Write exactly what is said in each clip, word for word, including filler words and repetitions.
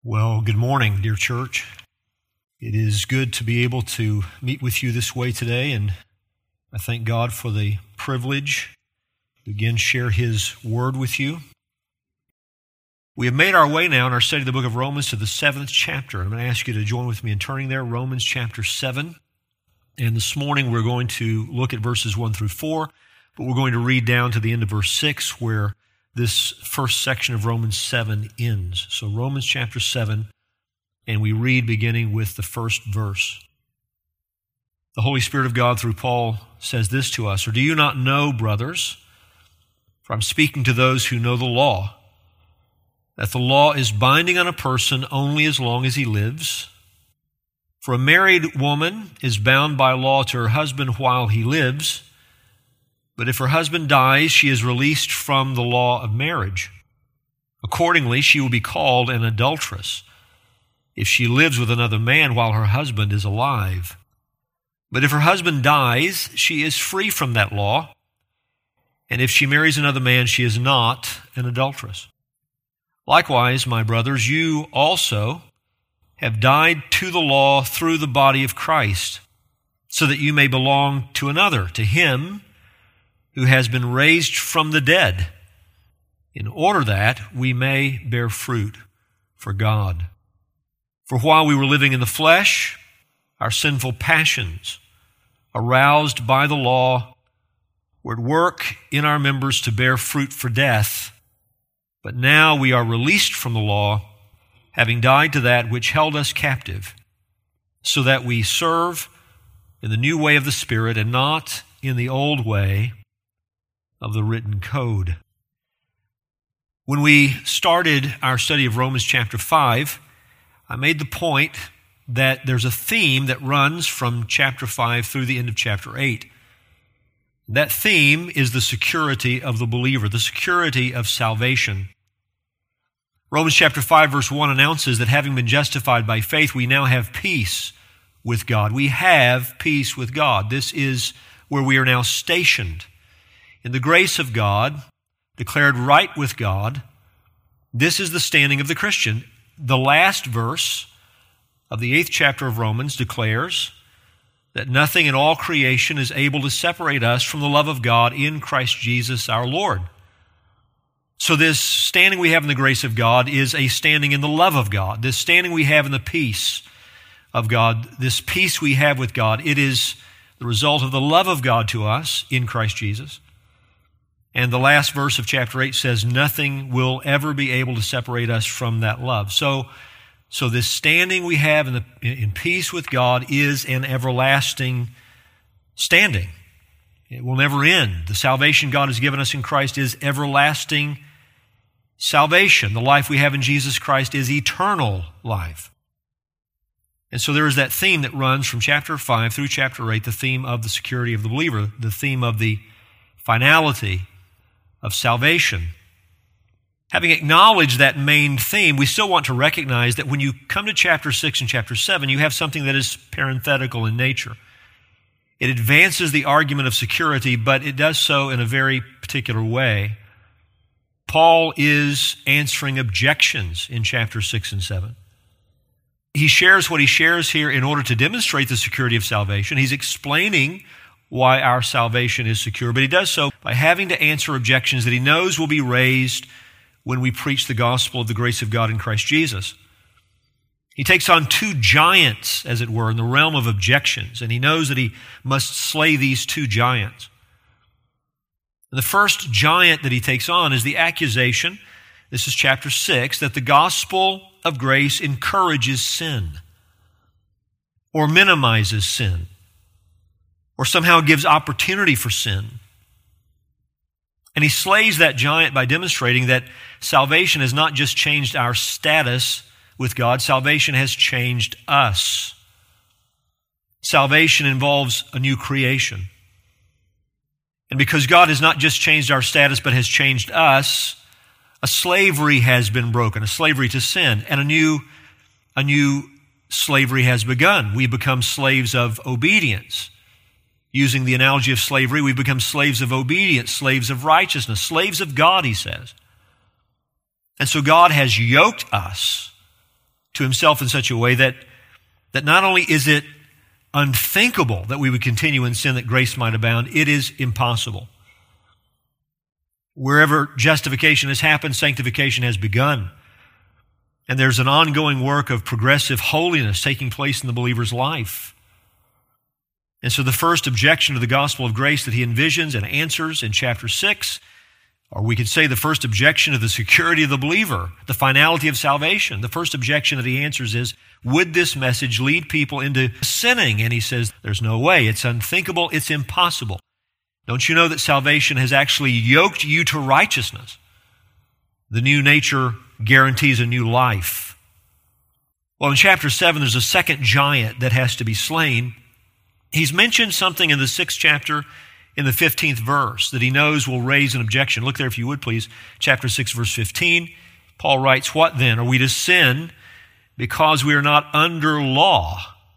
Well, good morning, dear church. It is good to be able to meet with you this way today, and I thank God for the privilege to again share His Word with you. We have made our way now in our study of the book of Romans to the seventh chapter. I'm going to ask you to join with me in turning there, Romans chapter seven. And this morning we're going to look at verses one through four, but we're going to read down to the end of verse six, where this first section of Romans seven ends. So Romans chapter seven, and we read beginning with the first verse. The Holy Spirit of God through Paul says this to us, "Or do you not know, brothers, for I'm speaking to those who know the law, that the law is binding on a person only as long as he lives? For a married woman is bound by law to her husband while he lives, but if her husband dies, she is released from the law of marriage. Accordingly, she will be called an adulteress if she lives with another man while her husband is alive. But if her husband dies, she is free from that law, and if she marries another man, she is not an adulteress. Likewise, my brothers, you also have died to the law through the body of Christ, so that you may belong to another, to Him who has been raised from the dead, in order that we may bear fruit for God. For while we were living in the flesh, our sinful passions, aroused by the law, were at work in our members to bear fruit for death. But now we are released from the law, having died to that which held us captive, so that we serve in the new way of the Spirit and not in the old way of the written code." When we started our study of Romans chapter five, I made the point that there's a theme that runs from chapter five through the end of chapter eight. That theme is the security of the believer, the security of salvation. Romans chapter five verse one announces that having been justified by faith, we now have peace with God. We have peace with God. This is where we are now stationed. In the grace of God, declared right with God, this is the standing of the Christian. The last verse of the eighth chapter of Romans declares that nothing in all creation is able to separate us from the love of God in Christ Jesus our Lord. So this standing we have in the grace of God is a standing in the love of God. This standing we have in the peace of God, this peace we have with God, it is the result of the love of God to us in Christ Jesus. And the last verse of chapter eight says, nothing will ever be able to separate us from that love. So, so this standing we have in, the, in peace with God is an everlasting standing. It will never end. The salvation God has given us in Christ is everlasting salvation. The life we have in Jesus Christ is eternal life. And so there is that theme that runs from chapter five through chapter eight, the theme of the security of the believer, the theme of the finality of salvation. Having acknowledged that main theme, we still want to recognize that when you come to chapter six and chapter seven, you have something that is parenthetical in nature. It advances the argument of security, but it does so in a very particular way. Paul is answering objections in chapter six and seven. He shares what he shares here in order to demonstrate the security of salvation. He's explaining why our salvation is secure, but he does so by having to answer objections that he knows will be raised when we preach the gospel of the grace of God in Christ Jesus. He takes on two giants, as it were, in the realm of objections, and he knows that he must slay these two giants. And the first giant that he takes on is the accusation, this is chapter six, that the gospel of grace encourages sin or minimizes sin, or somehow gives opportunity for sin. And he slays that giant by demonstrating that salvation has not just changed our status with God, salvation has changed us. Salvation involves a new creation. And because God has not just changed our status but has changed us, a slavery has been broken, a slavery to sin, and a new, a new slavery has begun. We become slaves of obedience. Using the analogy of slavery, we become slaves of obedience, slaves of righteousness, slaves of God, he says. And so God has yoked us to himself in such a way that, that not only is it unthinkable that we would continue in sin that grace might abound, it is impossible. Wherever justification has happened, sanctification has begun. And there's an ongoing work of progressive holiness taking place in the believer's life. And so the first objection to the gospel of grace that he envisions and answers in chapter six, or we could say the first objection to the security of the believer, the finality of salvation, the first objection that he answers is, would this message lead people into sinning? And he says, there's no way. It's unthinkable. It's impossible. Don't you know that salvation has actually yoked you to righteousness? The new nature guarantees a new life. Well, in chapter seven, there's a second giant that has to be slain. He's mentioned something in the sixth chapter, in the fifteenth verse, that he knows will raise an objection. Look there if you would, please. Chapter six, verse fifteen. Paul writes, what then? Are we to sin because we are not under law,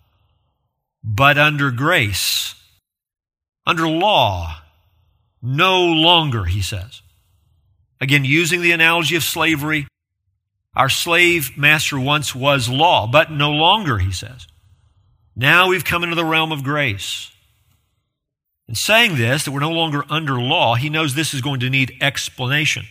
but under grace? Under law, no longer, he says. Again, using the analogy of slavery, our slave master once was law, but no longer, he says. Now we've come into the realm of grace. In saying this, that we're no longer under law, he knows this is going to need explanation.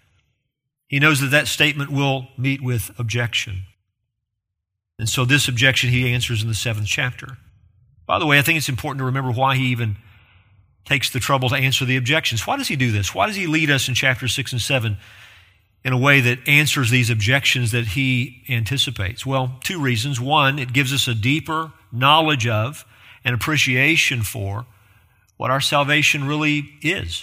He knows that that statement will meet with objection. And so this objection he answers in the seventh chapter. By the way, I think it's important to remember why he even takes the trouble to answer the objections. Why does he do this? Why does he lead us in chapter six and seven in a way that answers these objections that he anticipates? Well, two reasons. One, it gives us a deeper knowledge of and appreciation for what our salvation really is.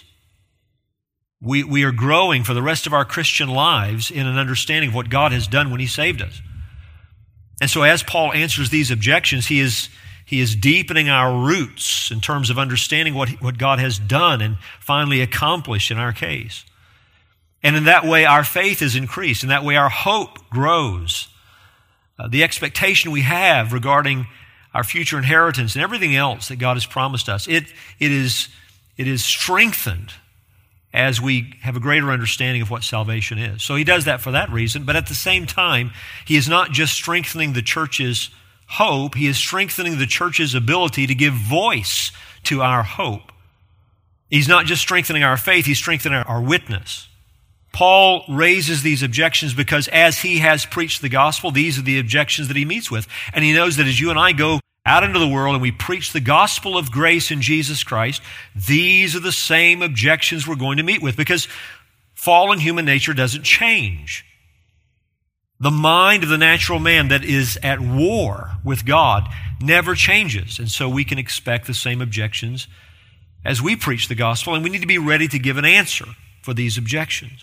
We, we are growing for the rest of our Christian lives in an understanding of what God has done when he saved us. And so as Paul answers these objections, he is, he is deepening our roots in terms of understanding what, what God has done and finally accomplished in our case. And in that way, our faith is increased. In that way, our hope grows. Uh, the expectation we have regarding our future inheritance and everything else that God has promised us, it, it, is, it is strengthened as we have a greater understanding of what salvation is. So he does that for that reason, but at the same time, he is not just strengthening the church's hope, he is strengthening the church's ability to give voice to our hope. He's not just strengthening our faith, he's strengthening our witness. Paul raises these objections because as he has preached the gospel, these are the objections that he meets with. And he knows that as you and I go out into the world and we preach the gospel of grace in Jesus Christ, these are the same objections we're going to meet with because fallen human nature doesn't change. The mind of the natural man that is at war with God never changes. And so we can expect the same objections as we preach the gospel, and we need to be ready to give an answer for these objections.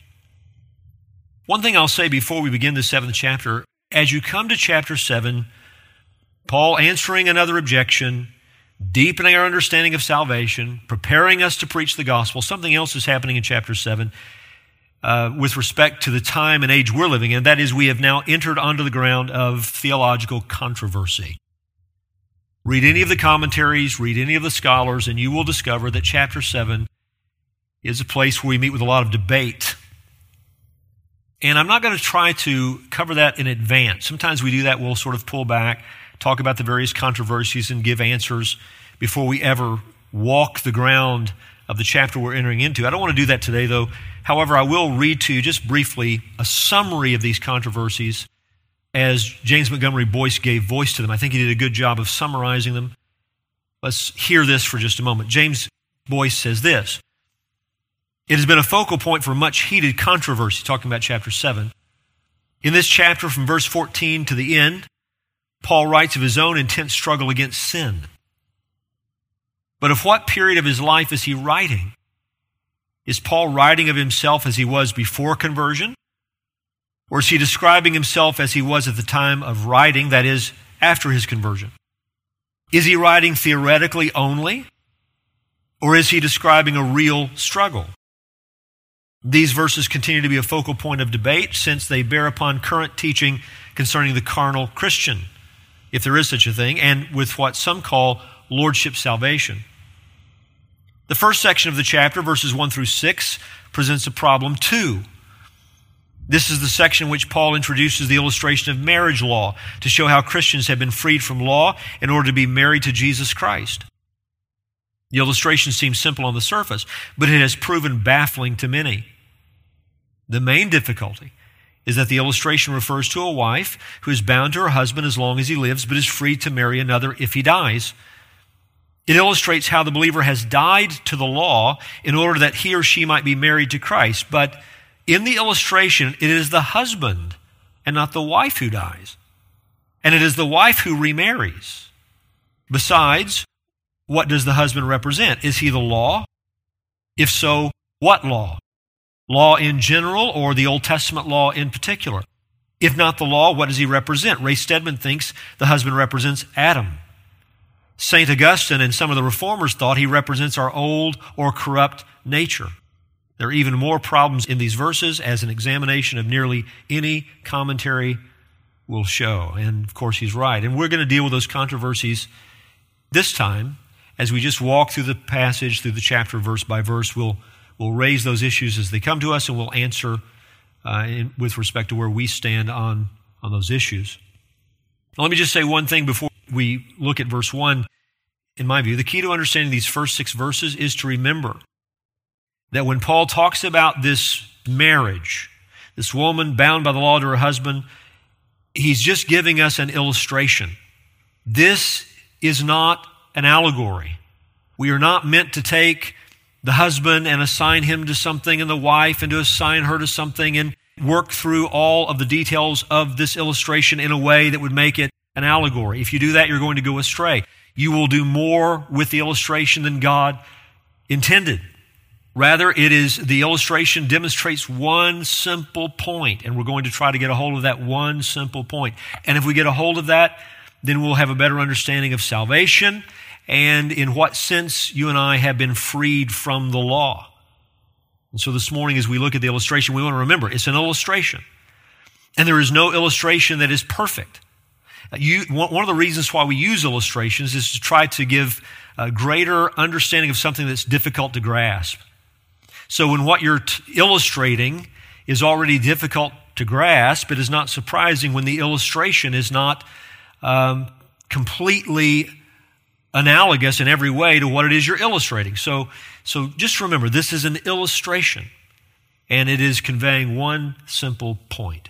One thing I'll say before we begin the seventh chapter, as you come to chapter seven, Paul answering another objection, deepening our understanding of salvation, preparing us to preach the gospel, something else is happening in chapter seven uh, with respect to the time and age we're living in, and that is we have now entered onto the ground of theological controversy. Read any of the commentaries, read any of the scholars, and you will discover that chapter seven is a place where we meet with a lot of debate. And I'm not going to try to cover that in advance. Sometimes we do that. We'll sort of pull back, talk about the various controversies, and give answers before we ever walk the ground of the chapter we're entering into. I don't want to do that today, though. However, I will read to you just briefly a summary of these controversies as James Montgomery Boyce gave voice to them. I think he did a good job of summarizing them. Let's hear this for just a moment. James Boyce says this: it has been a focal point for much heated controversy, talking about chapter seven. In this chapter, from verse fourteen to the end, Paul writes of his own intense struggle against sin. But of what period of his life is he writing? Is Paul writing of himself as he was before conversion? Or is he describing himself as he was at the time of writing, that is, after his conversion? Is he writing theoretically only? Or is he describing a real struggle? These verses continue to be a focal point of debate since they bear upon current teaching concerning the carnal Christian, if there is such a thing, and with what some call lordship salvation. The first section of the chapter, verses one through six, presents a problem too. This is the section in which Paul introduces the illustration of marriage law to show how Christians have been freed from law in order to be married to Jesus Christ. The illustration seems simple on the surface, but it has proven baffling to many. The main difficulty is that the illustration refers to a wife who is bound to her husband as long as he lives, but is free to marry another if he dies. It illustrates how the believer has died to the law in order that he or she might be married to Christ. But in the illustration, it is the husband and not the wife who dies. And it is the wife who remarries. Besides, what does the husband represent? Is he the law? If so, what law? Law in general or the Old Testament law in particular? If not the law, what does he represent? Ray Stedman thinks the husband represents Adam. Saint Augustine and some of the reformers thought he represents our old or corrupt nature. There are even more problems in these verses, as an examination of nearly any commentary will show. And of course, he's right. And we're going to deal with those controversies this time as we just walk through the passage, through the chapter, verse by verse. We'll, we'll raise those issues as they come to us, and we'll answer uh, in, with respect to where we stand on, on those issues. Now, let me just say one thing before we look at verse one. In my view, the key to understanding these first six verses is to remember that when Paul talks about this marriage, this woman bound by the law to her husband, he's just giving us an illustration. This is not an allegory. We are not meant to take the husband and assign him to something and the wife and to assign her to something and work through all of the details of this illustration in a way that would make it an allegory. If you do that, you're going to go astray. You will do more with the illustration than God intended. Rather, it is the illustration demonstrates one simple point, and we're going to try to get a hold of that one simple point. And if we get a hold of that, then we'll have a better understanding of salvation and in what sense you and I have been freed from the law. And so this morning, as we look at the illustration, we want to remember it's an illustration. And there is no illustration that is perfect. You, one of the reasons why we use illustrations is to try to give a greater understanding of something that's difficult to grasp. So when what you're t- illustrating is already difficult to grasp, it is not surprising when the illustration is not um, completely analogous in every way to what it is you're illustrating. So, so just remember, this is an illustration, and it is conveying one simple point.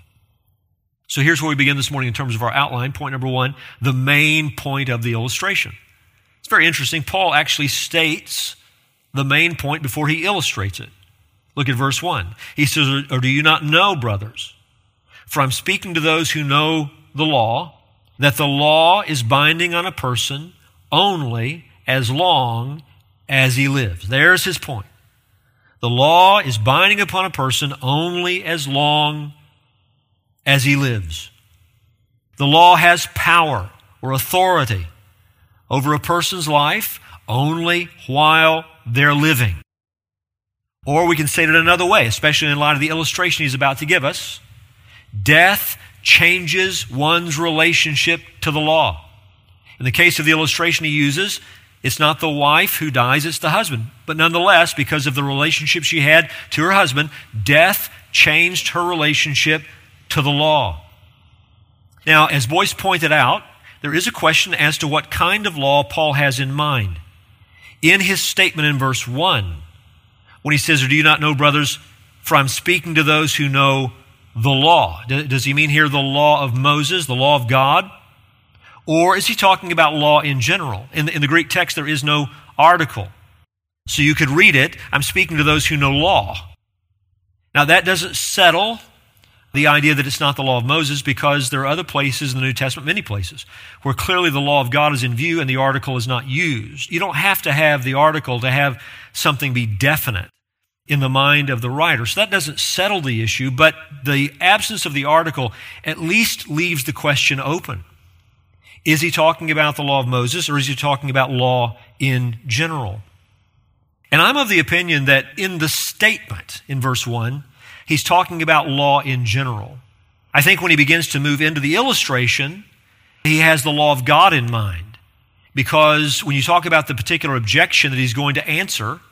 So here's where we begin this morning in terms of our outline. Point number one, the main point of the illustration. It's very interesting. Paul actually states the main point before he illustrates it. Look at verse one. He says, or do you not know, brothers, for I'm speaking to those who know the law, that the law is binding on a person only as long as he lives. There's his point. The law is binding upon a person only as long as he lives. The law has power or authority over a person's life only while they're living. Or we can say it another way, especially in light of the illustration he's about to give us. Death changes one's relationship to the law. In the case of the illustration he uses, it's not the wife who dies, it's the husband. But nonetheless, because of the relationship she had to her husband, death changed her relationship to the law. Now, as Boyce pointed out, there is a question as to what kind of law Paul has in mind. In his statement in verse one, when he says, or do you not know, brothers, for I'm speaking to those who know the law. Does he mean here the law of Moses, the law of God? Or is he talking about law in general? In the, in the Greek text, there is no article. So you could read it, I'm speaking to those who know law. Now that doesn't settle the idea that it's not the law of Moses, because there are other places in the New Testament, many places, where clearly the law of God is in view and the article is not used. You don't have to have the article to have something be definite in the mind of the writer. So that doesn't settle the issue, but the absence of the article at least leaves the question open. Is he talking about the law of Moses, or is he talking about law in general? And I'm of the opinion that in the statement in verse one, he's talking about law in general. I think when he begins to move into the illustration, he has the law of God in mind. Because when you talk about the particular objection that he's going to answer,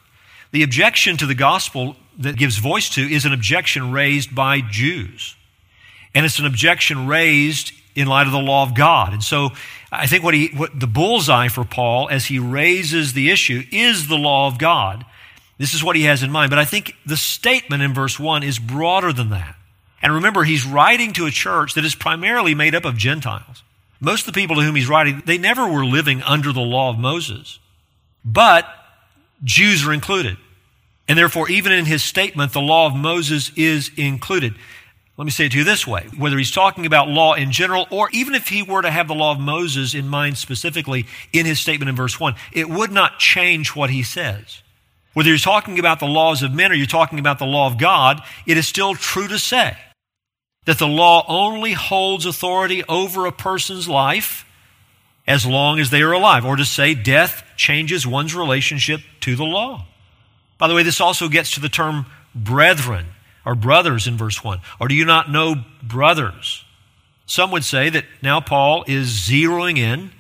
The objection to the gospel that gives voice to is an objection raised by Jews. And it's an objection raised in light of the law of God. And so I think what he, what the bullseye for Paul as he raises the issue is the law of God. This is what he has in mind. But I think the statement in verse one is broader than that. And remember, he's writing to a church that is primarily made up of Gentiles. Most of the people to whom he's writing, they never were living under the law of Moses. But Jews are included. And therefore, even in his statement, the law of Moses is included. Let me say it to you this way. Whether he's talking about law in general, or even if he were to have the law of Moses in mind specifically in his statement in verse one, it would not change what he says. Whether you're talking about the laws of men or you're talking about the law of God, it is still true to say that the law only holds authority over a person's life as long as they are alive, or to say death changes one's relationship to the law. By the way, this also gets to the term brethren or brothers in verse one. Or do you not know brothers? Some would say that now Paul is zeroing in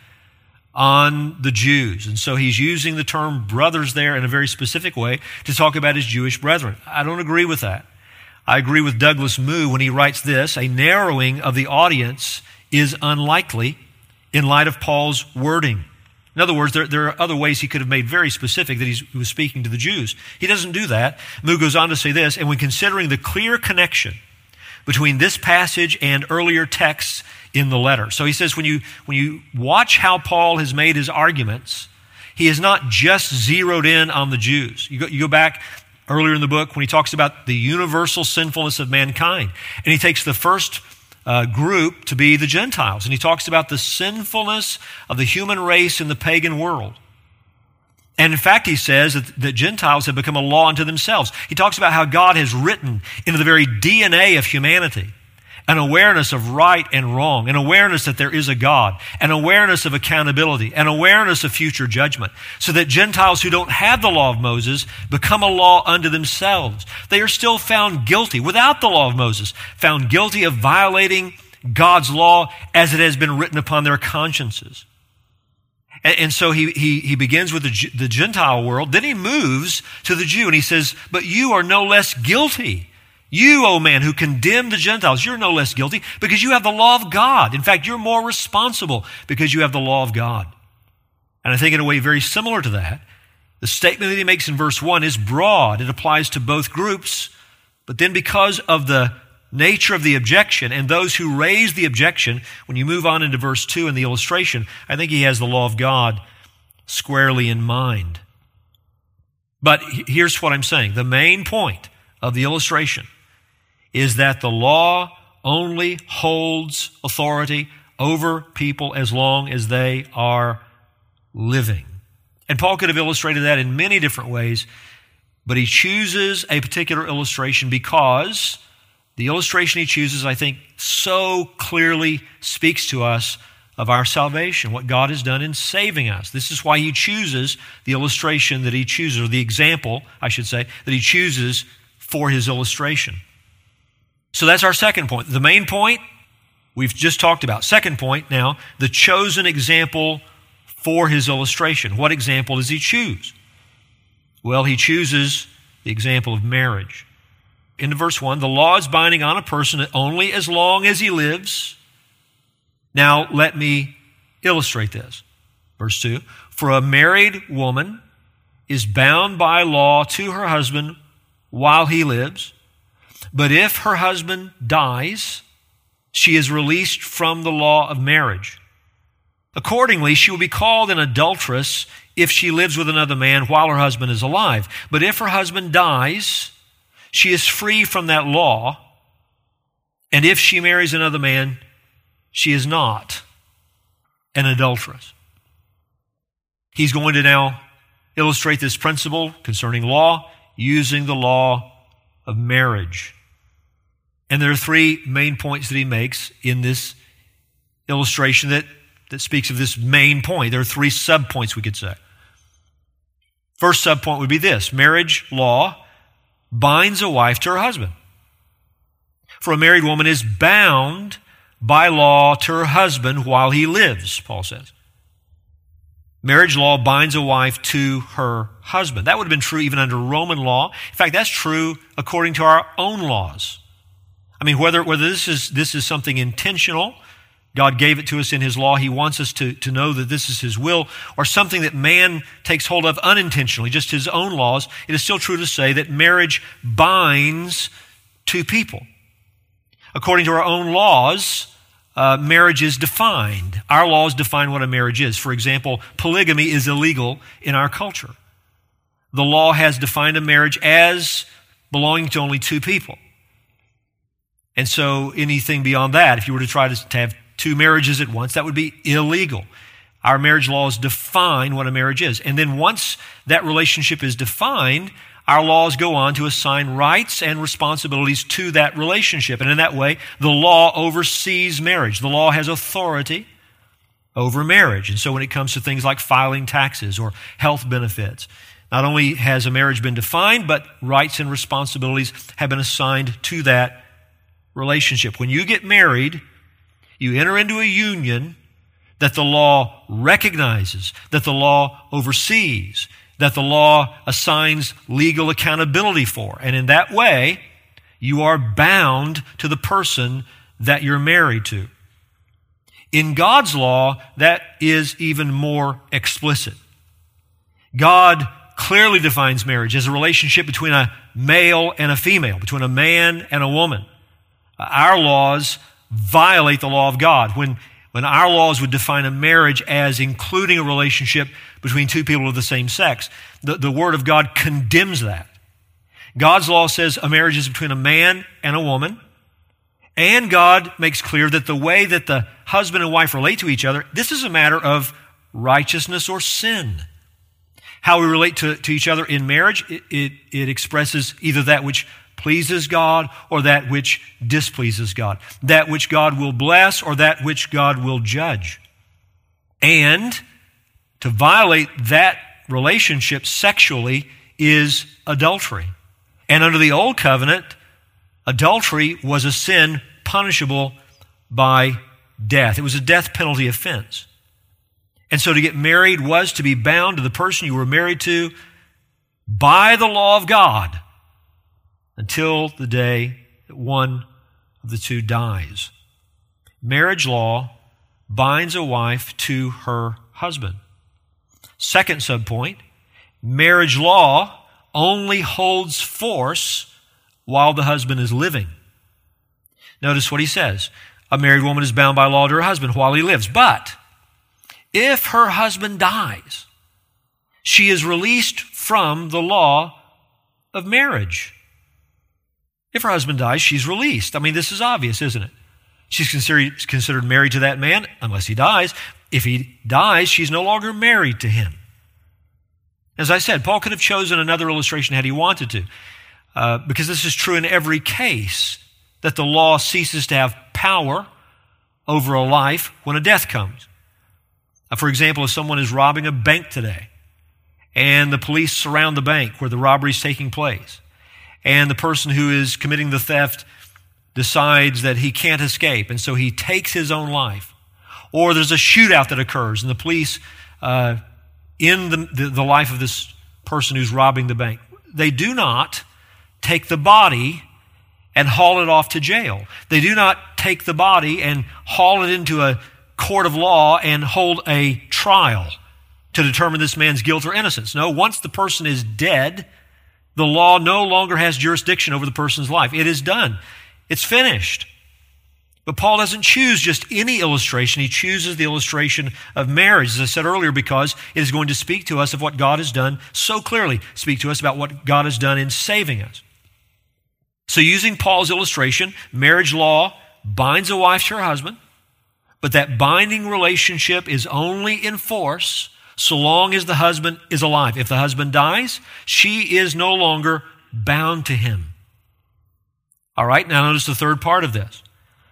on the Jews. And so he's using the term brothers there in a very specific way to talk about his Jewish brethren. I don't agree with that. I agree with Douglas Moo when he writes this: a narrowing of the audience is unlikely in light of Paul's wording. In other words, there, there are other ways he could have made very specific that he's, he was speaking to the Jews. He doesn't do that. Moo goes on to say this: and when considering the clear connection between this passage and earlier texts in the letter. So he says when you, when you watch how Paul has made his arguments, he has not just zeroed in on the Jews. You go, you go back earlier in the book when he talks about the universal sinfulness of mankind, and he takes the first Uh, group to be the Gentiles. And he talks about the sinfulness of the human race in the pagan world. And in fact, he says that, that Gentiles have become a law unto themselves. He talks about how God has written into the very D N A of humanity an awareness of right and wrong, an awareness that there is a God, an awareness of accountability, an awareness of future judgment, so that Gentiles who don't have the law of Moses become a law unto themselves. They are still found guilty, without the law of Moses, found guilty of violating God's law as it has been written upon their consciences. And, and so he, he, he begins with the, the Gentile world, then he moves to the Jew, and he says, but you are no less guilty. You, O man, who condemn the Gentiles, you're no less guilty because you have the law of God. In fact, you're more responsible because you have the law of God. And I think in a way very similar to that, the statement that he makes in verse one is broad. It applies to both groups. But then because of the nature of the objection and those who raise the objection, when you move on into verse two in the illustration, I think he has the law of God squarely in mind. But here's what I'm saying. The main point of the illustration is that the law only holds authority over people as long as they are living. And Paul could have illustrated that in many different ways, but he chooses a particular illustration because the illustration he chooses, I think, so clearly speaks to us of our salvation, what God has done in saving us. This is why he chooses the illustration that he chooses, or the example, I should say, that he chooses for his illustration. So that's our second point. The main point we've just talked about. Second point now, the chosen example for his illustration. What example does he choose? Well, he chooses the example of marriage. In verse one, the law is binding on a person only as long as he lives. Now, let me illustrate this. Verse two, for a married woman is bound by law to her husband while he lives, but if her husband dies, she is released from the law of marriage. Accordingly, she will be called an adulteress if she lives with another man while her husband is alive. But if her husband dies, she is free from that law, and if she marries another man, she is not an adulteress. He's going to now illustrate this principle concerning law using the law of marriage. And there are three main points that he makes in this illustration that, that speaks of this main point. There are three subpoints, we could say. First subpoint would be this: marriage law binds a wife to her husband. For a married woman is bound by law to her husband while he lives, Paul says. Marriage law binds a wife to her husband. That would have been true even under Roman law. In fact, that's true according to our own laws. I mean, whether whether this is this is something intentional, God gave it to us in His law, He wants us to, to know that this is His will, or something that man takes hold of unintentionally, just his own laws, it is still true to say that marriage binds two people. According to our own laws, Uh, marriage is defined. Our laws define what a marriage is. For example, polygamy is illegal in our culture. The law has defined a marriage as belonging to only two people. And so anything beyond that, if you were to try to, to have two marriages at once, that would be illegal. Our marriage laws define what a marriage is. And then once that relationship is defined, our laws go on to assign rights and responsibilities to that relationship. And in that way, the law oversees marriage. The law has authority over marriage. And so when it comes to things like filing taxes or health benefits, not only has a marriage been defined, but rights and responsibilities have been assigned to that relationship. When you get married, you enter into a union that the law recognizes, that the law oversees, that the law assigns legal accountability for. And in that way, you are bound to the person that you're married to. In God's law, that is even more explicit. God clearly defines marriage as a relationship between a male and a female, between a man and a woman. Our laws violate the law of God. When, when our laws would define a marriage as including a relationship between two people of the same sex, the, the Word of God condemns that. God's law says a marriage is between a man and a woman, and God makes clear that the way that the husband and wife relate to each other, this is a matter of righteousness or sin. How we relate to, to each other in marriage, it, it, it expresses either that which pleases God or that which displeases God, that which God will bless or that which God will judge. And to violate that relationship sexually is adultery. And under the Old Covenant, adultery was a sin punishable by death. It was a death penalty offense. And so to get married was to be bound to the person you were married to by the law of God until the day that one of the two dies. Marriage law binds a wife to her husband. Second subpoint, marriage law only holds force while the husband is living. Notice what he says. A married woman is bound by law to her husband while he lives. But if her husband dies, she is released from the law of marriage. If her husband dies, she's released. I mean, this is obvious, isn't it? She's considered, considered married to that man unless he dies. If he dies, she's no longer married to him. As I said, Paul could have chosen another illustration had he wanted to, uh, because this is true in every case, that the law ceases to have power over a life when a death comes. Uh, for example, if someone is robbing a bank today, and the police surround the bank where the robbery is taking place, and the person who is committing the theft decides that he can't escape, and so he takes his own life. Or there's a shootout that occurs, and the police uh, end the, the, the life of this person who's robbing the bank. They do not take the body and haul it off to jail. They do not take the body and haul it into a court of law and hold a trial to determine this man's guilt or innocence. No, once the person is dead, the law no longer has jurisdiction over the person's life. It is done. It's finished. But Paul doesn't choose just any illustration. He chooses the illustration of marriage, as I said earlier, because it is going to speak to us of what God has done so clearly, speak to us about what God has done in saving us. So using Paul's illustration, marriage law binds a wife to her husband, but that binding relationship is only in force so long as the husband is alive. If the husband dies, she is no longer bound to him. All right, now notice the third part of this.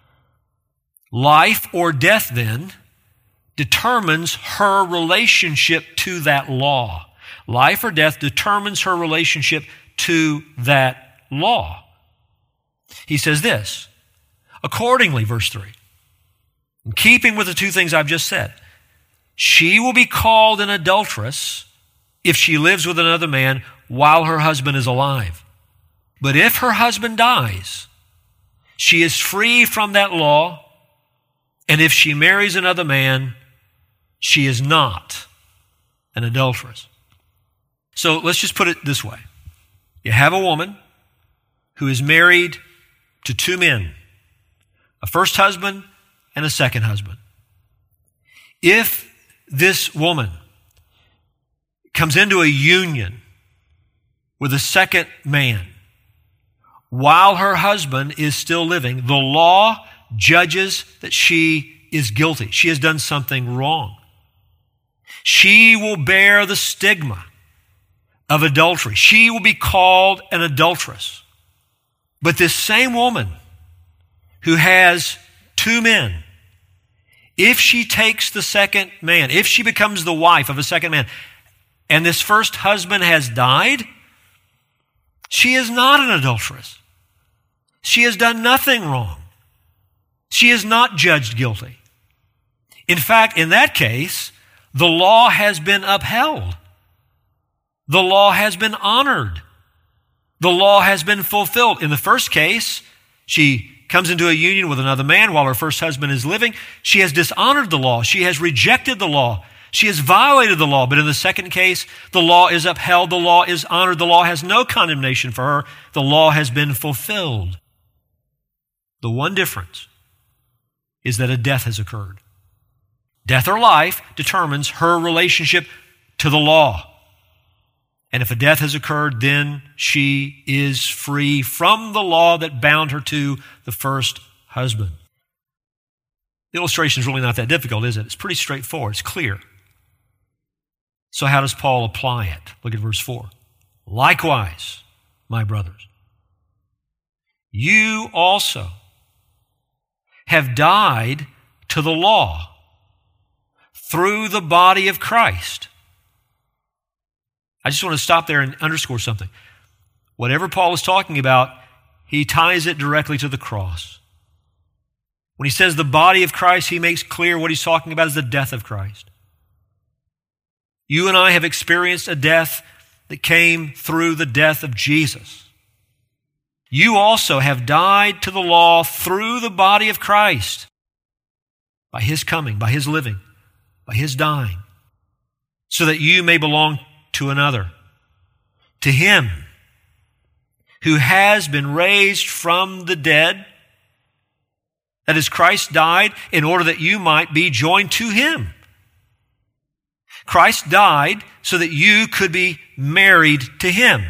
Life or death, then, determines her relationship to that law. Life or death determines her relationship to that law. He says this, accordingly, verse three, in keeping with the two things I've just said, she will be called an adulteress if she lives with another man while her husband is alive. But if her husband dies, she is free from that law, and if she marries another man, she is not an adulteress. So let's just put it this way. You have a woman who is married to two men, a first husband and a second husband. If this woman comes into a union with a second man while her husband is still living, the law judges that she is guilty. She has done something wrong. She will bear the stigma of adultery. She will be called an adulteress. But this same woman who has two men, if she takes the second man, if she becomes the wife of a second man, and this first husband has died, she is not an adulteress. She has done nothing wrong. She is not judged guilty. In fact, in that case, the law has been upheld. The law has been honored. The law has been fulfilled. In the first case, she comes into a union with another man while her first husband is living. She has dishonored the law. She has rejected the law. She has violated the law. But in the second case, the law is upheld. The law is honored. The law has no condemnation for her. The law has been fulfilled. The one difference is that a death has occurred. Death or life determines her relationship to the law. And if a death has occurred, then she is free from the law that bound her to the first husband. The illustration is really not that difficult, is it? It's pretty straightforward. It's clear. So how does Paul apply it? Look at verse four. Likewise, my brothers, you also have died to the law through the body of Christ. I just want to stop there and underscore something. Whatever Paul is talking about, he ties it directly to the cross. When he says the body of Christ, he makes clear what he's talking about is the death of Christ. You and I have experienced a death that came through the death of Jesus. You also have died to the law through the body of Christ by his coming, by his living, by his dying, so that you may belong to another, to him who has been raised from the dead. That is, Christ died in order that you might be joined to him. Christ died so that you could be married to him,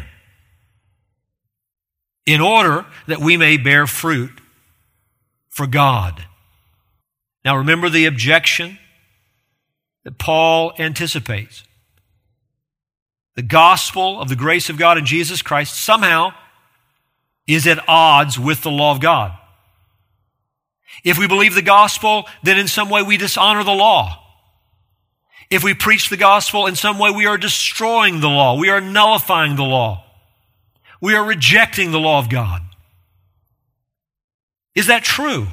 in order that we may bear fruit for God. Now remember the objection that Paul anticipates. The gospel of the grace of God in Jesus Christ somehow is at odds with the law of God. If we believe the gospel, then in some way we dishonor the law. If we preach the gospel, in some way we are destroying the law. We are nullifying the law. We are rejecting the law of God. Is that true?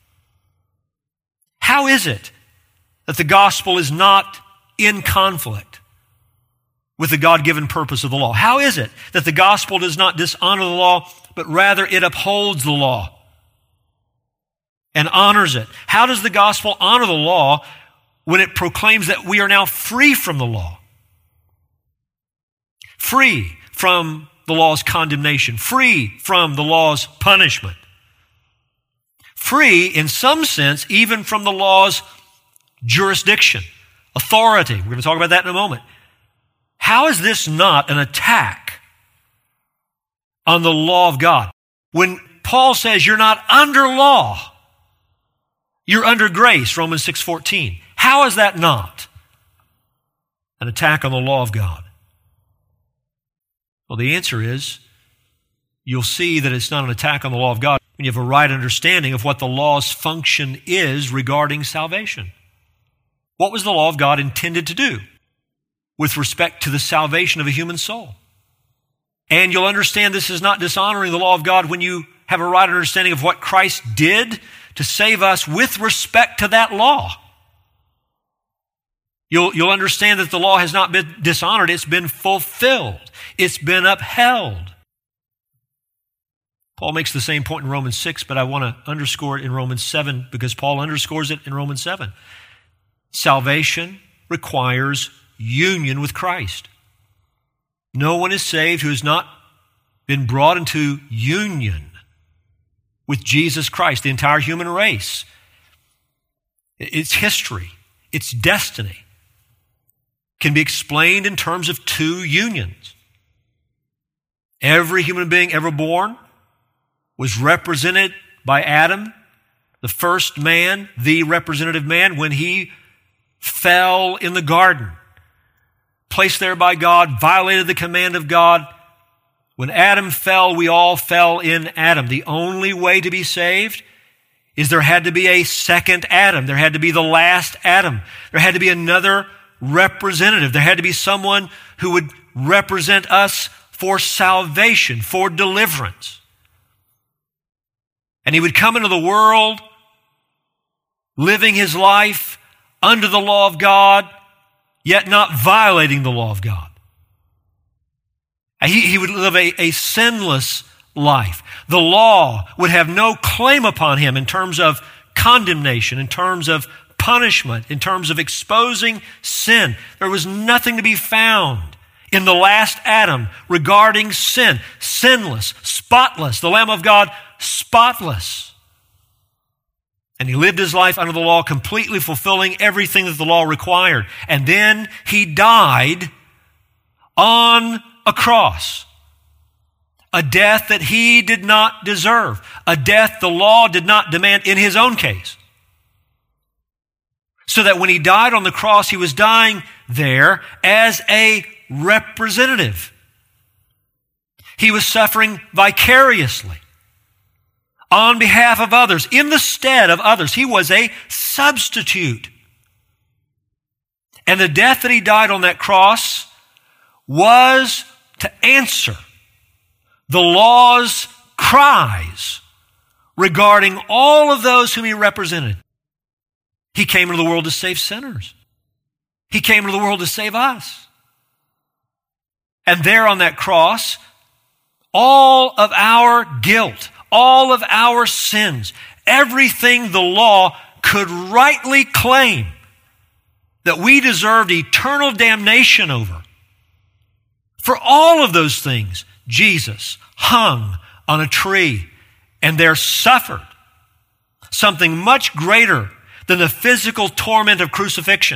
How is it that the gospel is not in conflict with the God-given purpose of the law? How is it that the gospel does not dishonor the law, but rather it upholds the law and honors it? How does the gospel honor the law when it proclaims that we are now free from the law? Free from the law's condemnation, free from the law's punishment, free in some sense even from the law's jurisdiction, authority. We're going to talk about that in a moment. How is this not an attack on the law of God? When Paul says you're not under law, you're under grace, Romans six fourteen. How is that not an attack on the law of God? Well, the answer is you'll see that it's not an attack on the law of God when you have a right understanding of what the law's function is regarding salvation. What was the law of God intended to do with respect to the salvation of a human soul? And you'll understand this is not dishonoring the law of God when you have a right understanding of what Christ did to save us with respect to that law. You'll, you'll understand that the law has not been dishonored. It's been fulfilled. It's been upheld. Paul makes the same point in Romans six, but I want to underscore it in Romans seven because Paul underscores it in Romans seven. Salvation requires union with Christ. No one is saved who has not been brought into union with Jesus Christ, the entire human race. Its history, its destiny can be explained in terms of two unions. Every human being ever born was represented by Adam, the first man, the representative man, when he fell in the garden, placed there by God, violated the command of God. When Adam fell, we all fell in Adam. The only way to be saved is there had to be a second Adam. There had to be the last Adam. There had to be another representative. There had to be someone who would represent us for salvation, for deliverance. And he would come into the world living his life under the law of God, yet not violating the law of God. He, he would live a, a sinless life. The law would have no claim upon him in terms of condemnation, in terms of punishment, in terms of exposing sin. There was nothing to be found in the last Adam regarding sin. Sinless, spotless, the Lamb of God, spotless. And he lived his life under the law, completely fulfilling everything that the law required. And then he died on a cross. A death that he did not deserve. A death the law did not demand in his own case. So that when he died on the cross, he was dying there as a representative. He was suffering vicariously on behalf of others, in the stead of others. He was a substitute. And the death that he died on that cross was to answer the law's cries regarding all of those whom he represented. He came into the world to save sinners. He came into the world to save us. And there on that cross, all of our guilt, all of our sins, everything the law could rightly claim that we deserved eternal damnation over, for all of those things, Jesus hung on a tree and there suffered something much greater than the physical torment of crucifixion.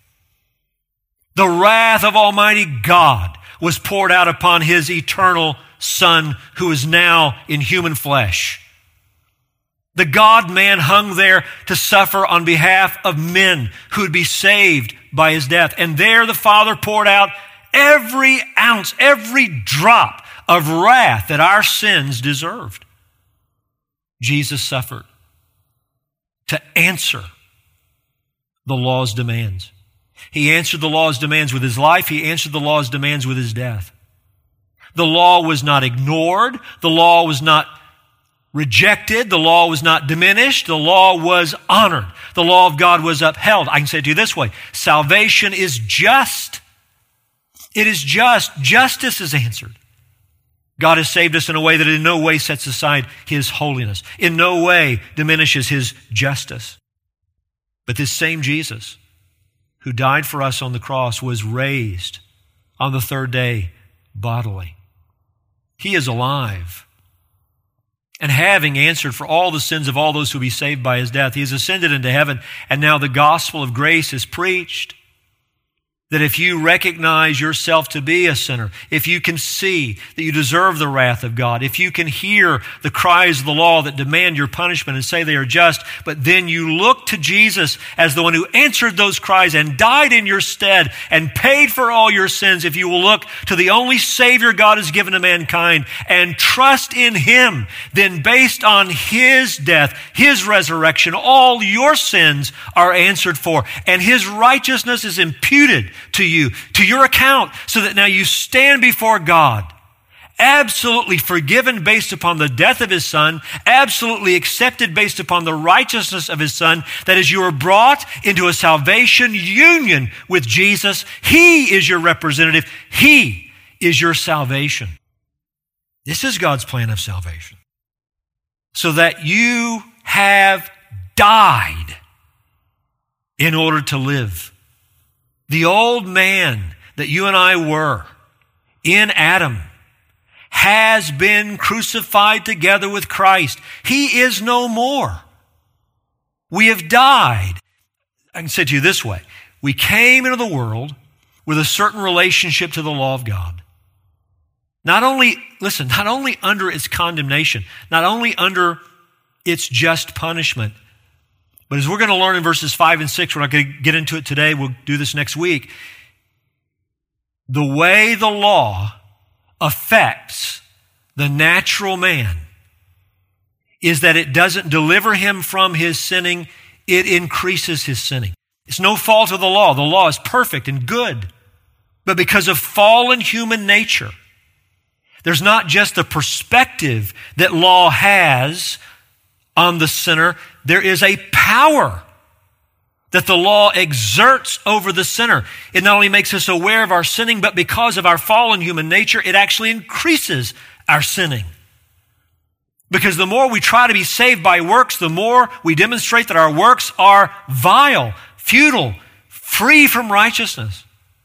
The wrath of Almighty God was poured out upon his eternal Son, who is now in human flesh. The God-man hung there to suffer on behalf of men who would be saved by his death. And there the Father poured out every ounce, every drop of wrath that our sins deserved. Jesus suffered to answer the law's demands. He answered the law's demands with his life. He answered the law's demands with his death. The law was not ignored. The law was not rejected. The law was not diminished. The law was honored. The law of God was upheld. I can say it to you this way. Salvation is just. It is just. Justice is answered. God has saved us in a way that in no way sets aside his holiness, in no way diminishes his justice. But this same Jesus who died for us on the cross was raised on the third day bodily. He is alive. And having answered for all the sins of all those who will be saved by his death, he has ascended into heaven, and now the gospel of grace is preached. That if you recognize yourself to be a sinner, if you can see that you deserve the wrath of God, if you can hear the cries of the law that demand your punishment and say they are just, but then you look to Jesus as the one who answered those cries and died in your stead and paid for all your sins, if you will look to the only Savior God has given to mankind and trust in him, then based on his death, his resurrection, all your sins are answered for, and his righteousness is imputed to you, to your account, so that now you stand before God absolutely forgiven based upon the death of his Son, absolutely accepted based upon the righteousness of his Son, that as you are brought into a salvation union with Jesus, he is your representative. He is your salvation. This is God's plan of salvation. So that you have died in order to live. The old man that you and I were in Adam has been crucified together with Christ. He is no more. We have died. I can say to you this way. We came into the world with a certain relationship to the law of God. Not only, listen, not only under its condemnation, not only under its just punishment, but as we're going to learn in verses five and six, we're not going to get into it today, we'll do this next week. The way the law affects the natural man is that it doesn't deliver him from his sinning, it increases his sinning. It's no fault of the law. The law is perfect and good. But because of fallen human nature, there's not just the perspective that law has on the sinner, there is a power that the law exerts over the sinner. It not only makes us aware of our sinning, but because of our fallen human nature, it actually increases our sinning. Because the more we try to be saved by works, the more we demonstrate that our works are vile, futile, free from righteousness.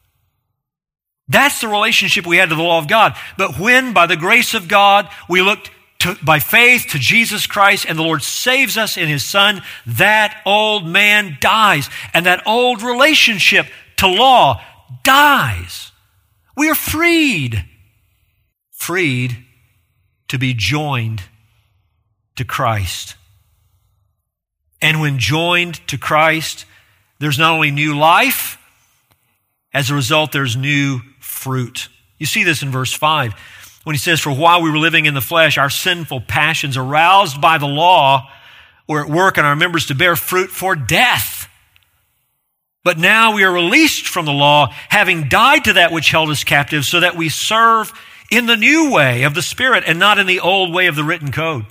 That's the relationship we had to the law of God. But when, by the grace of God, we looked to, by faith to Jesus Christ and the Lord saves us in his Son, that old man dies. And that old relationship to law dies. We are freed. Freed to be joined to Christ. And when joined to Christ, there's not only new life, as a result, there's new fruit. You see this in verse five. When he says, for while we were living in the flesh, our sinful passions aroused by the law were at work in our members to bear fruit for death. But now we are released from the law, having died to that which held us captive, so that we serve in the new way of the Spirit and not in the old way of the written code.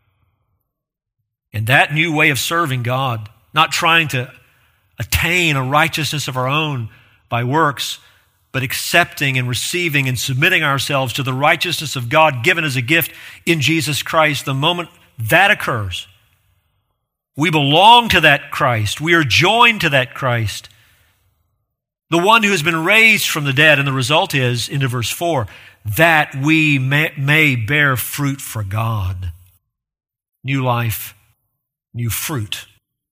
And that new way of serving God, not trying to attain a righteousness of our own by works, but accepting and receiving and submitting ourselves to the righteousness of God given as a gift in Jesus Christ, the moment that occurs, we belong to that Christ. We are joined to that Christ, the one who has been raised from the dead. And the result is, into verse four, that we may, may bear fruit for God. New life, new fruit.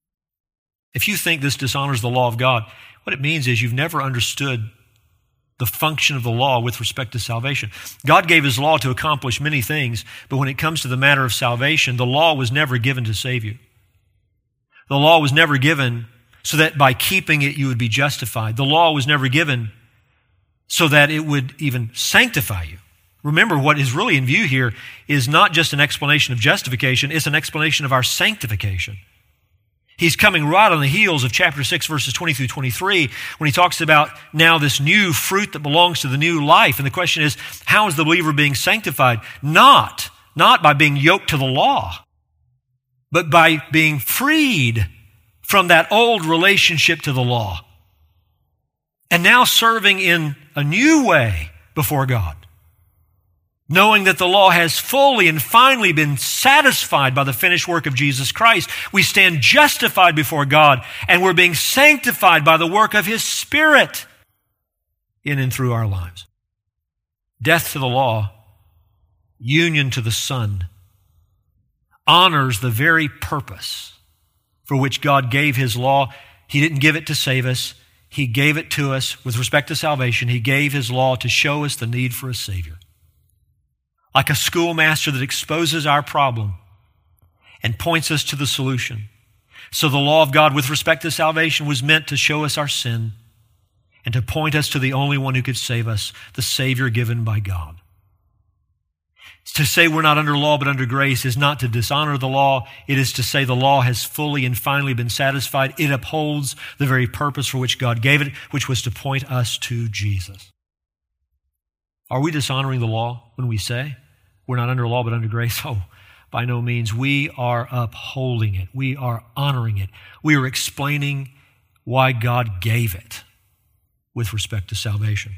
If you think this dishonors the law of God, what it means is you've never understood the function of the law with respect to salvation. God gave his law to accomplish many things, but when it comes to the matter of salvation, the law was never given to save you. The law was never given so that by keeping it you would be justified. The law was never given so that it would even sanctify you. Remember, what is really in view here is not just an explanation of justification, it's an explanation of our sanctification. He's coming right on the heels of chapter six, verses twenty through twenty-three, when he talks about now this new fruit that belongs to the new life. And the question is, how is the believer being sanctified? Not, not by being yoked to the law, but by being freed from that old relationship to the law. And now serving in a new way before God. Knowing that the law has fully and finally been satisfied by the finished work of Jesus Christ, we stand justified before God, and we're being sanctified by the work of his Spirit in and through our lives. Death to the law, union to the Son, honors the very purpose for which God gave his law. He didn't give it to save us. He gave it to us with respect to salvation. He gave his law to show us the need for a Savior. Like a schoolmaster that exposes our problem and points us to the solution. So the law of God with respect to salvation was meant to show us our sin and to point us to the only one who could save us, the Savior given by God. To say we're not under law but under grace is not to dishonor the law. It is to say the law has fully and finally been satisfied. It upholds the very purpose for which God gave it, which was to point us to Jesus. Are we dishonoring the law when we say we're not under law but under grace? Oh, by no means. We are upholding it. We are honoring it. We are explaining why God gave it with respect to salvation.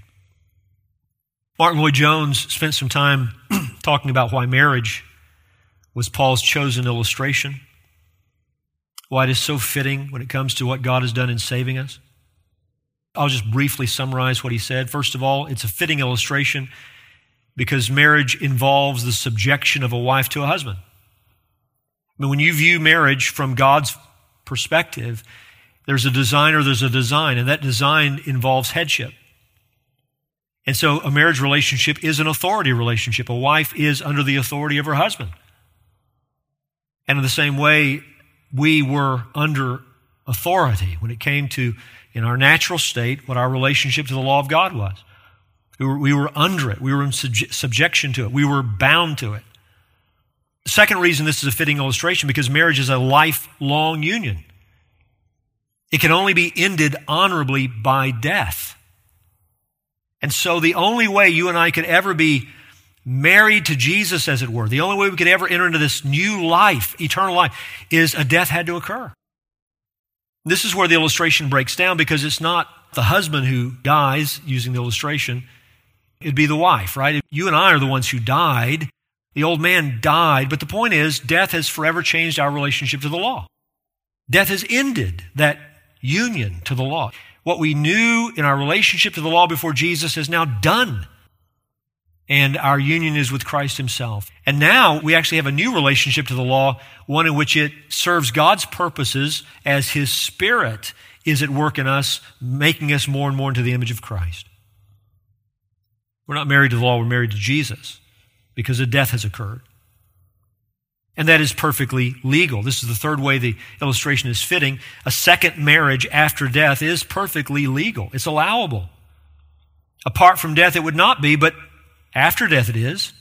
Martin Lloyd-Jones spent some time talking about why marriage was Paul's chosen illustration, why it is so fitting when it comes to what God has done in saving us. I'll just briefly summarize what he said. First of all, it's a fitting illustration because marriage involves the subjection of a wife to a husband. I mean, when you view marriage from God's perspective, there's a design or there's a design, and that design involves headship. And so a marriage relationship is an authority relationship. A wife is under the authority of her husband. And in the same way, we were under authority when it came to, in our natural state, what our relationship to the law of God was. We were, we were under it. We were in subje- subjection to it. We were bound to it. The second reason this is a fitting illustration, because marriage is a lifelong union. It can only be ended honorably by death. And so the only way you and I could ever be married to Jesus, as it were, the only way we could ever enter into this new life, eternal life, is a death had to occur. This is where the illustration breaks down, because it's not the husband who dies, using the illustration. It'd be the wife, right? You and I are the ones who died. The old man died. But the point is, death has forever changed our relationship to the law. Death has ended that union to the law. What we knew in our relationship to the law before Jesus is now done. And our union is with Christ himself. And now we actually have a new relationship to the law, one in which it serves God's purposes as his Spirit is at work in us, making us more and more into the image of Christ. We're not married to the law, we're married to Jesus because a death has occurred. And that is perfectly legal. This is the third way the illustration is fitting. A second marriage after death is perfectly legal. It's allowable. Apart from death, it would not be, but after death it is.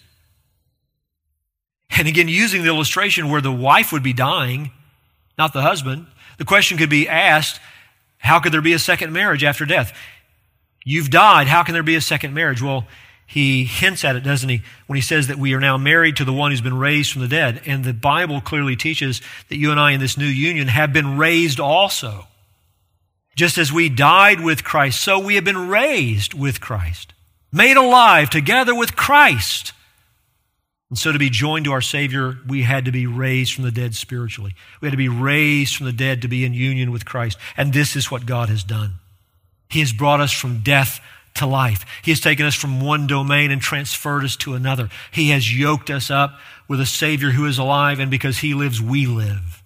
And again, using the illustration where the wife would be dying, not the husband, the question could be asked, how could there be a second marriage after death? You've died, how can there be a second marriage? Well, he hints at it, doesn't he, when he says that we are now married to the one who's been raised from the dead. And the Bible clearly teaches that you and I in this new union have been raised also. Just as we died with Christ, so we have been raised with Christ, made alive together with Christ. And so to be joined to our Savior, we had to be raised from the dead spiritually. We had to be raised from the dead to be in union with Christ. And this is what God has done. He has brought us from death to life. He has taken us from one domain and transferred us to another. He has yoked us up with a Savior who is alive, and because he lives, we live.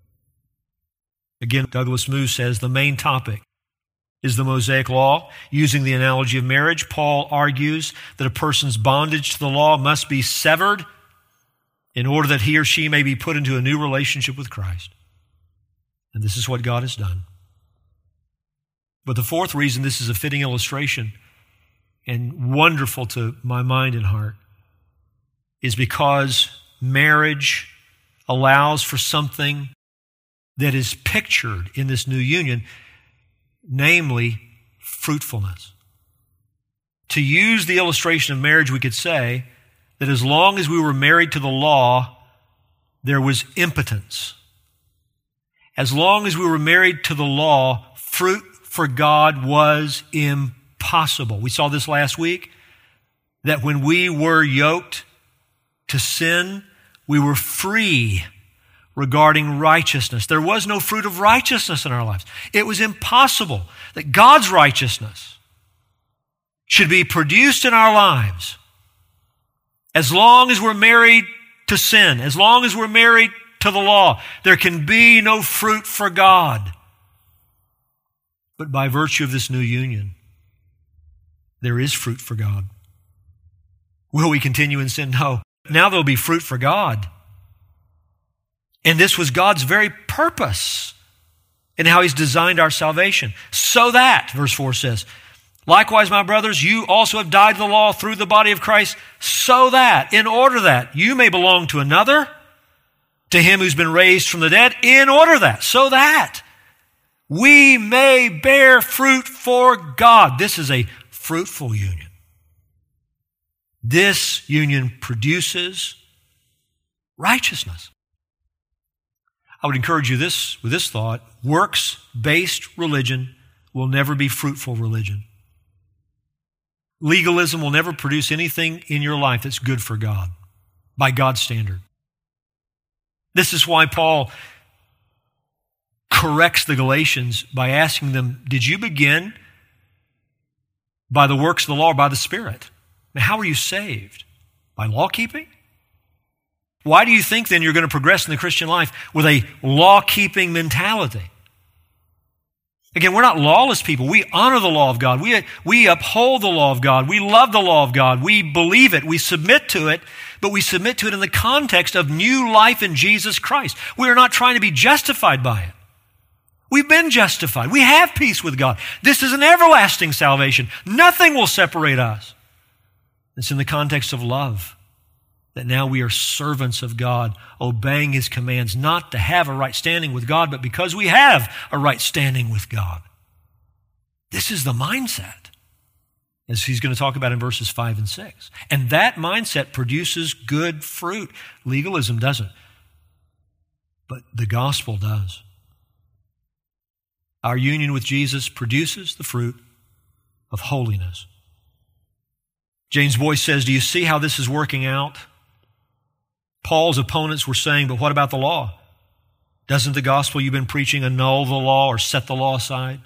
Again, Douglas Moo says the main topic is the Mosaic law. Using the analogy of marriage, Paul argues that a person's bondage to the law must be severed in order that he or she may be put into a new relationship with Christ. And this is what God has done. But the fourth reason this is a fitting illustration and wonderful to my mind and heart is because marriage allows for something that is pictured in this new union, namely fruitfulness. To use the illustration of marriage, we could say that as long as we were married to the law, there was impotence. As long as we were married to the law, fruit for God was impossible. We saw this last week, that when we were yoked to sin, we were free regarding righteousness. There was no fruit of righteousness in our lives. It was impossible that God's righteousness should be produced in our lives as long as we're married to sin, as long as we're married to the law. There can be no fruit for God. But by virtue of this new union, there is fruit for God. Will we continue in sin? No. Now there'll be fruit for God. And this was God's very purpose in how he's designed our salvation. So that, verse four says, likewise, my brothers, you also have died to the law through the body of Christ, so that, in order that you may belong to another, to him who's been raised from the dead, in order that, so that we may bear fruit for God. This is a fruitful union. This union produces righteousness. I would encourage you this with this thought: works-based religion will never be fruitful religion. Legalism will never produce anything in your life that's good for God, by God's standard. This is why Paul corrects the Galatians by asking them, did you begin by the works of the law or by the Spirit? Now, how are you saved? By law keeping? Why do you think then you're going to progress in the Christian life with a law-keeping mentality? Again, we're not lawless people. We honor the law of God. We, we uphold the law of God. We love the law of God. We believe it. We submit to it, but we submit to it in the context of new life in Jesus Christ. We are not trying to be justified by it. We've been justified. We have peace with God. This is an everlasting salvation. Nothing will separate us. It's in the context of love that now we are servants of God, obeying His commands, not to have a right standing with God, but because we have a right standing with God. This is the mindset, as he's going to talk about in verses five and six. And that mindset produces good fruit. Legalism doesn't, but the gospel does. Our union with Jesus produces the fruit of holiness. James Boyce says, do you see how this is working out? Paul's opponents were saying, but what about the law? Doesn't the gospel you've been preaching annul the law or set the law aside?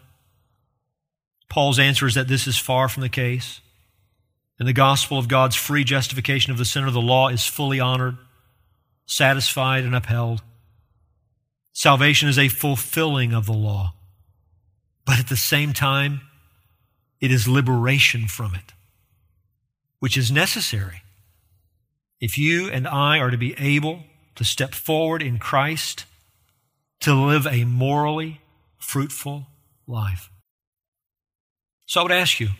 Paul's answer is that this is far from the case. In the gospel of God's free justification of the sinner, the law is fully honored, satisfied, and upheld. Salvation is a fulfilling of the law, but at the same time, it is liberation from it, which is necessary if you and I are to be able to step forward in Christ to live a morally fruitful life. So I would ask you,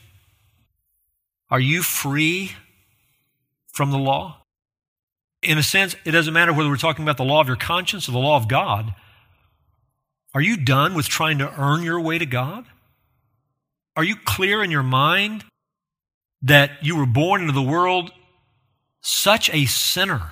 are you free from the law? In a sense, it doesn't matter whether we're talking about the law of your conscience or the law of God. Are you done with trying to earn your way to God? Are you clear in your mind that you were born into the world such a sinner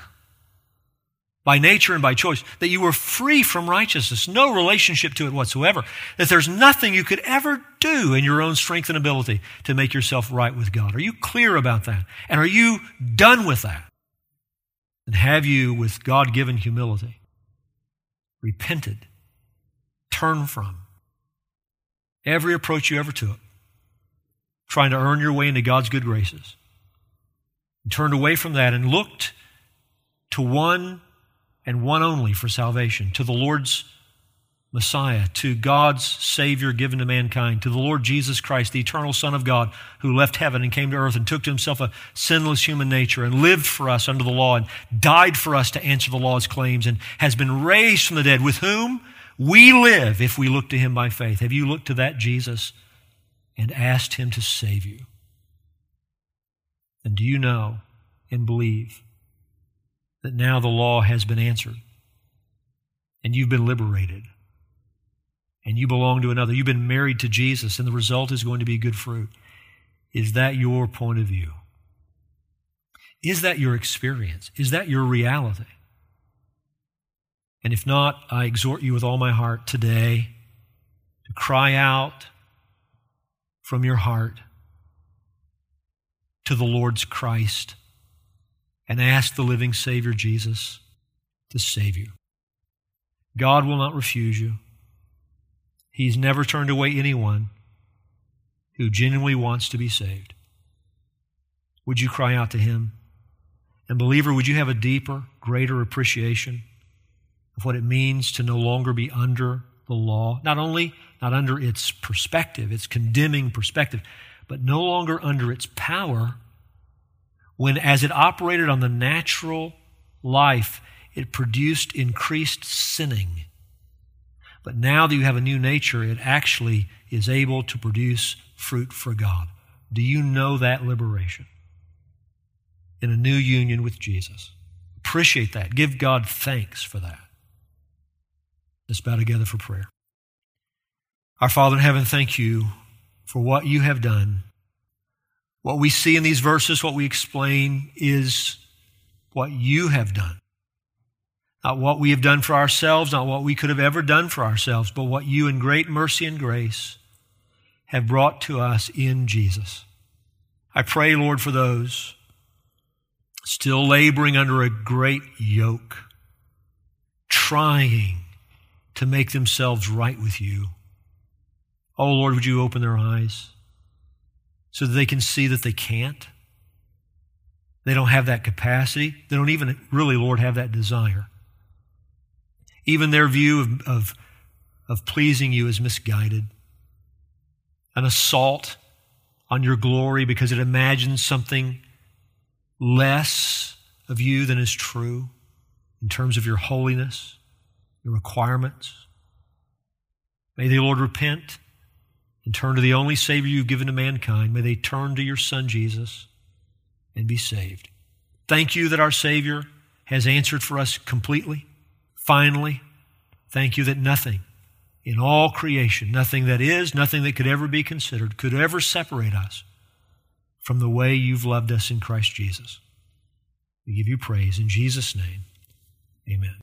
by nature and by choice, that you were free from righteousness, no relationship to it whatsoever, that there's nothing you could ever do in your own strength and ability to make yourself right with God? Are you clear about that? And are you done with that? And have you, with God-given humility, repented, turned from every approach you ever took, trying to earn your way into God's good graces, and turned away from that and looked to one and one only for salvation, to the Lord's Messiah, to God's Savior given to mankind, to the Lord Jesus Christ, the eternal Son of God, who left heaven and came to earth and took to himself a sinless human nature and lived for us under the law and died for us to answer the law's claims and has been raised from the dead, with whom we live if we look to him by faith. Have you looked to that Jesus and asked him to save you? And do you know and believe that now the law has been answered and you've been liberated and you belong to another? You've been married to Jesus and the result is going to be good fruit. Is that your point of view? Is that your experience? Is that your reality? And if not, I exhort you with all my heart today to cry out from your heart to the Lord's Christ and ask the living Savior Jesus to save you. God will not refuse you. He's never turned away anyone who genuinely wants to be saved. Would you cry out to him? And believer, would you have a deeper, greater appreciation of what it means to no longer be under the law? Not only not under its perspective, its condemning perspective, but no longer under its power, when as it operated on the natural life, it produced increased sinning. But now that you have a new nature, it actually is able to produce fruit for God. Do you know that liberation? In a new union with Jesus. Appreciate that. Give God thanks for that. Let's bow together for prayer. Our Father in heaven, thank you for what you have done What we see in these verses, what we explain, is what you have done. Not what we have done for ourselves, not what we could have ever done for ourselves, but what you in great mercy and grace have brought to us in Jesus. I pray, Lord, for those still laboring under a great yoke, trying to make themselves right with you. Oh, Lord, would you open their eyes so that they can see that they can't? They don't have that capacity. They don't even really, Lord, have that desire. Even their view of, of, of pleasing you is misguided. An assault on your glory because it imagines something less of you than is true in terms of your holiness, your requirements. May they, Lord, repent and turn to the only Savior you've given to mankind. May they turn to your Son, Jesus, and be saved. Thank you that our Savior has answered for us completely. Finally, thank you that nothing in all creation, nothing that is, nothing that could ever be considered, could ever separate us from the way you've loved us in Christ Jesus. We give you praise in Jesus' name. Amen.